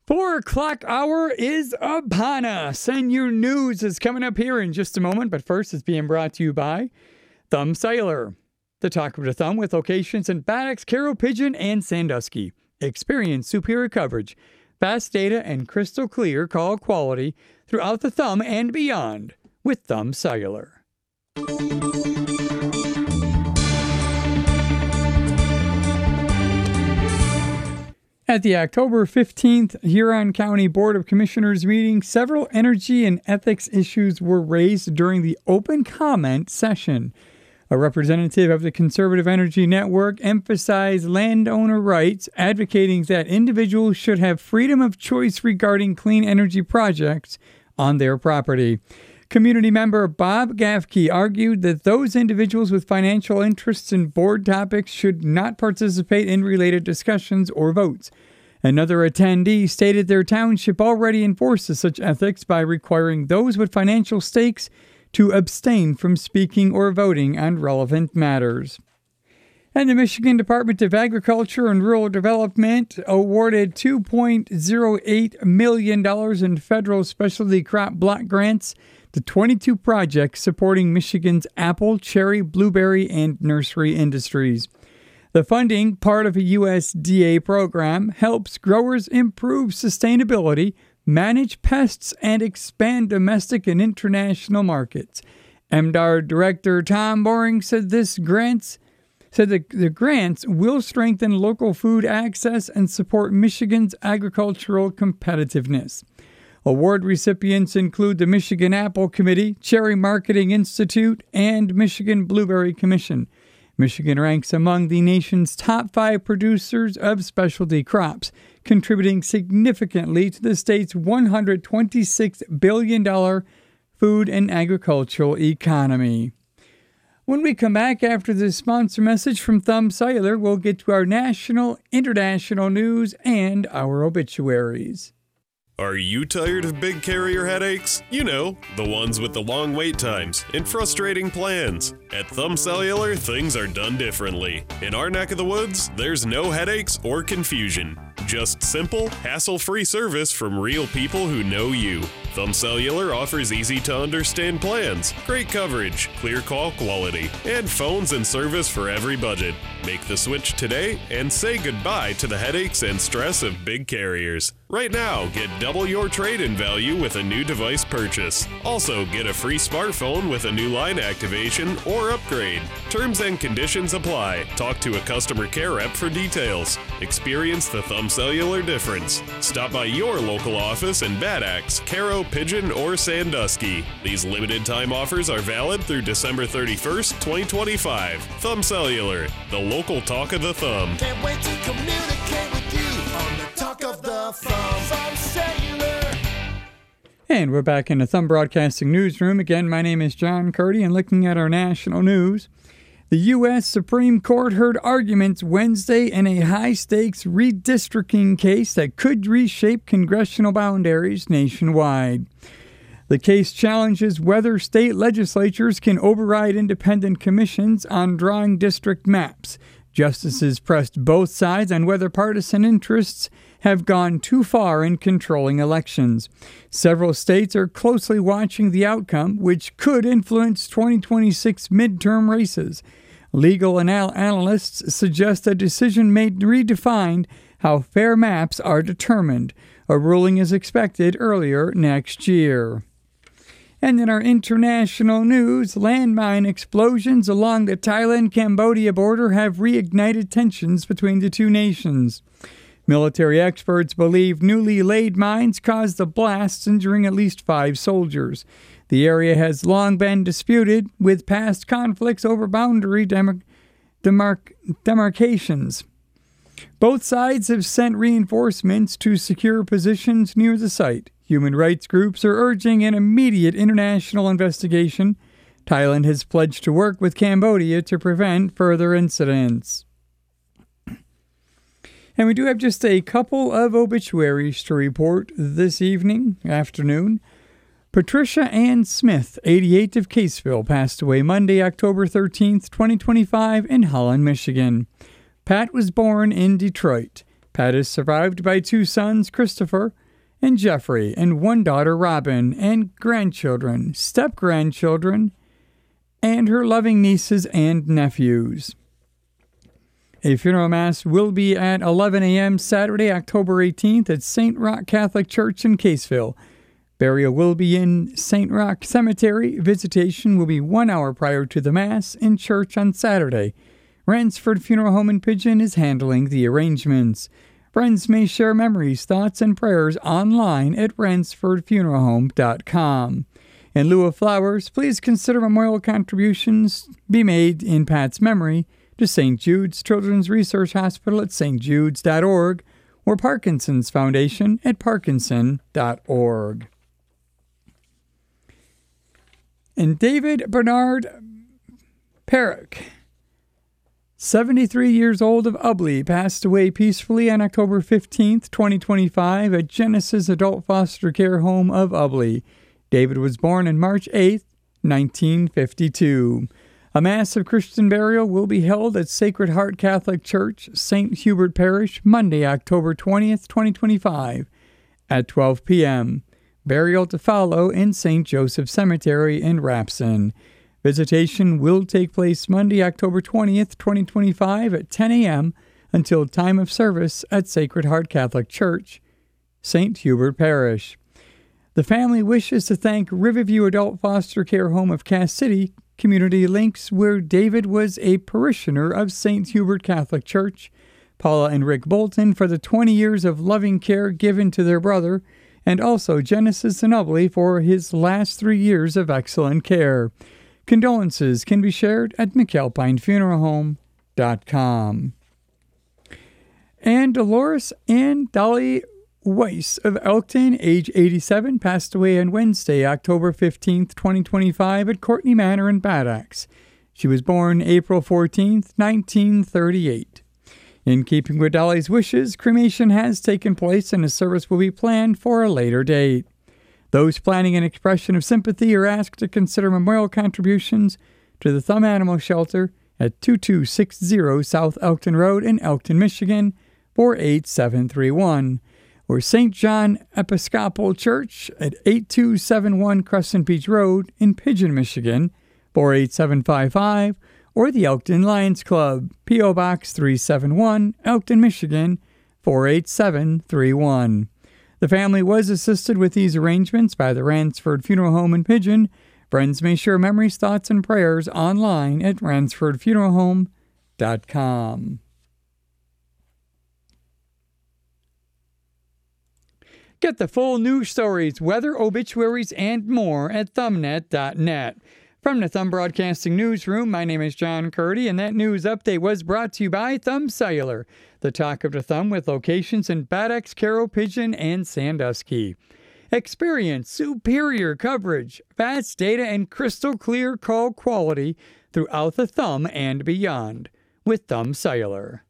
4 o'clock hour is upon us, and your news is coming up here in just a moment. But first, it's being brought to you by Thumb Cellular, the talk of the thumb with locations in Bad Axe, Carroll, Pigeon, and Sandusky. Experience superior coverage, fast data, and crystal clear call quality throughout the thumb and beyond with Thumb Cellular. At the October 15th Huron County Board of Commissioners meeting, several energy and ethics issues were raised during the open comment session. A representative of the Conservative Energy Network emphasized landowner rights, advocating that individuals should have freedom of choice regarding clean energy projects on their property. Community member Bob Gafke argued that those individuals with financial interests in board topics should not participate in related discussions or votes. Another attendee stated their township already enforces such ethics by requiring those with financial stakes to abstain from speaking or voting on relevant matters. And the Michigan Department of Agriculture and Rural Development awarded $2.08 million in federal specialty crop block grants to 22 projects supporting Michigan's apple, cherry, blueberry, and nursery industries. The funding, part of a USDA program, helps growers improve sustainability, manage pests, and expand domestic and international markets. MDAR Director Tom Boring said the grants will strengthen local food access and support Michigan's agricultural competitiveness. Award recipients include the Michigan Apple Committee, Cherry Marketing Institute, and Michigan Blueberry Commission. Michigan ranks among the nation's top 5 producers of specialty crops, contributing significantly to the state's $126 billion food and agricultural economy. When we come back after this sponsor message from Thumb Cellular, we'll get to our national, international news and our obituaries. Are you tired of big carrier headaches? You know, the ones with the long wait times and frustrating plans. At Thumb Cellular, things are done differently. In our neck of the woods, there's no headaches or confusion. Just simple, hassle-free service from real people who know you. Thumb Cellular offers easy-to-understand plans, great coverage, clear call quality, and phones and service for every budget. Make the switch today and say goodbye to the headaches and stress of big carriers. Right now, get double your trade-in value with a new device purchase. Also, get a free smartphone with a new line activation or upgrade. Terms and conditions apply. Talk to a customer care rep for details. Experience the Thumb Cellular difference. Stop by your local office in Bad Axe, Carroll, Pigeon, or Sandusky. These limited-time offers are valid through December 31st, 2025. Thumb Cellular, the local talk of the thumb. Can't wait to communicate with you on the talk of the thumb. Thumb Cellular. And we're back in the Thumb Broadcasting Newsroom. Again, my name is John Curdy, and looking at our national news, the U.S. Supreme Court heard arguments Wednesday in a high-stakes redistricting case that could reshape congressional boundaries nationwide. The case challenges whether state legislatures can override independent commissions on drawing district maps. Justices pressed both sides on whether partisan interests have gone too far in controlling elections. Several states are closely watching the outcome, which could influence 2026 midterm races. Legal analysts suggest a decision may redefine how fair maps are determined. A ruling is expected earlier next year. And in our international news, landmine explosions along the Thailand-Cambodia border have reignited tensions between the two nations. Military experts believe newly laid mines caused the blasts, injuring at least 5 soldiers. The area has long been disputed, with past conflicts over boundary demarcations. Both sides have sent reinforcements to secure positions near the site. Human rights groups are urging an immediate international investigation. Thailand has pledged to work with Cambodia to prevent further incidents. And we do have just a couple of obituaries to report this afternoon. Patricia Ann Smith, 88 of Caseville, passed away Monday, October 13th, 2025 in Holland, Michigan. Pat was born in Detroit. Pat is survived by 2 sons, Christopher and Jeffrey, and 1 daughter, Robin, and grandchildren, step-grandchildren, and her loving nieces and nephews. A funeral mass will be at 11 a.m. Saturday, October 18th at St. Roch Catholic Church in Caseville. Burial will be in St. Roch Cemetery. Visitation will be 1 hour prior to the Mass in church on Saturday. Ransford Funeral Home in Pigeon is handling the arrangements. Friends may share memories, thoughts, and prayers online at ransfordfuneralhome.com. In lieu of flowers, please consider memorial contributions be made in Pat's memory to St. Jude's Children's Research Hospital at stjudes.org or Parkinson's Foundation at parkinson.org. And David Bernard Perrick, 73 years old, of Ubly, passed away peacefully on October 15th, 2025 at Genesis Adult Foster Care Home of Ubly. David was born on March 8th, 1952. A mass of Christian burial will be held at Sacred Heart Catholic Church, St. Hubert Parish, Monday, October 20th, 2025, at 12 p.m. Burial to follow in St. Joseph Cemetery in Rapson. Visitation will take place Monday, October 20th, 2025, at 10 a.m. until time of service at Sacred Heart Catholic Church, St. Hubert Parish. The family wishes to thank Riverview Adult Foster Care Home of Cass City Community Links, where David was a parishioner of St. Hubert Catholic Church, Paula and Rick Bolton, for the 20 years of loving care given to their brother, and also Genesis and Ubly for his last 3 years of excellent care. Condolences can be shared at McAlpineFuneralHome.com. And Dolores Ann Dolly Weiss of Elkton, age 87, passed away on Wednesday, October 15th, 2025 at Courtney Manor in Bad Axe. She was born April 14th, 1938. In keeping with Dolly's wishes, cremation has taken place and a service will be planned for a later date. Those planning an expression of sympathy are asked to consider memorial contributions to the Thumb Animal Shelter at 2260 South Elkton Road in Elkton, Michigan, 48731. Or St. John Episcopal Church at 8271 Crescent Beach Road in Pigeon, Michigan, 48755, or the Elkton Lions Club, P.O. Box 371, Elkton, Michigan, 48731. The family was assisted with these arrangements by the Ransford Funeral Home in Pigeon. Friends may share memories, thoughts, and prayers online at ransfordfuneralhome.com. Get the full news stories, weather, obituaries, and more at thumbnet.net. From the Thumb Broadcasting Newsroom, my name is John Curdy, and that news update was brought to you by Thumb Cellular, the talk of the thumb with locations in Bad Axe, Carroll, Pigeon, and Sandusky. Experience superior coverage, fast data, and crystal clear call quality throughout the thumb and beyond with Thumb Cellular.